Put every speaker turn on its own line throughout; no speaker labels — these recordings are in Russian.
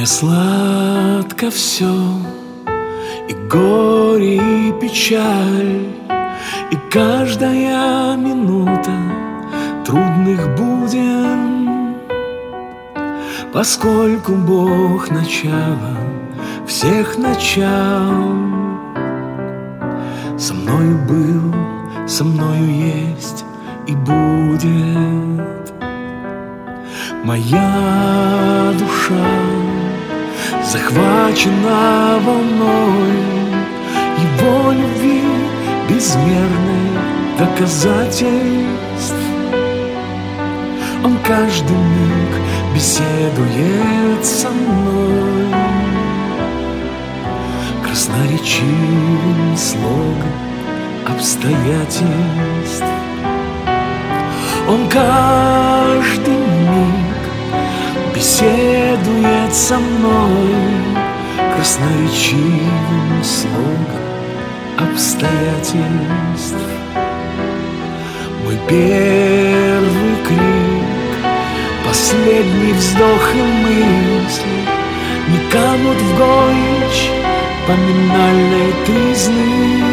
Мне сладко все, и горе, и печаль, и каждая минута трудных буден, поскольку Бог начало всех начал. Со мною был, со мною есть и будет. Моя душа захвачена волной Его любви безмерной доказательств. Он каждый миг беседует со мной красноречивым слогом обстоятельств. Он каждый миг беседует со мной красноречивым слогом обстоятельств. Мой первый крик, последний вздох и мысли не канут в горечь поминальной тризны.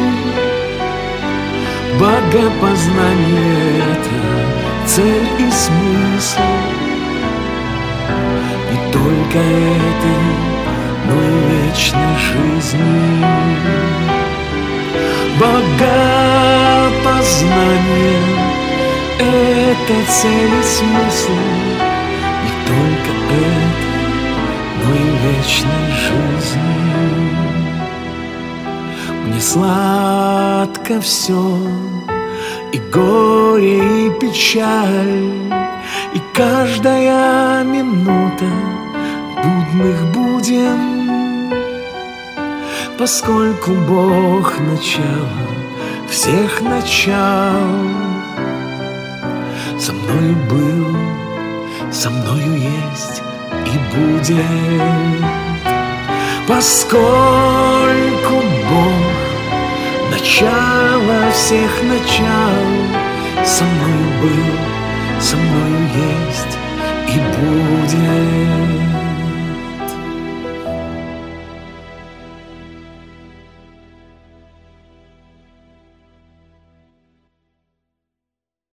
Богопознание — это цель и смысл не только этой, но и вечной жизни. Богопознание — это цель и смысл не только этой, но и вечной жизни. Мне сладко все, и горе, и печаль, и каждая минута будных буден, поскольку Бог начало всех начал. Со мною был, со мною есть и будет, поскольку Бог начало всех начал. Со мною был, со мною есть и будет.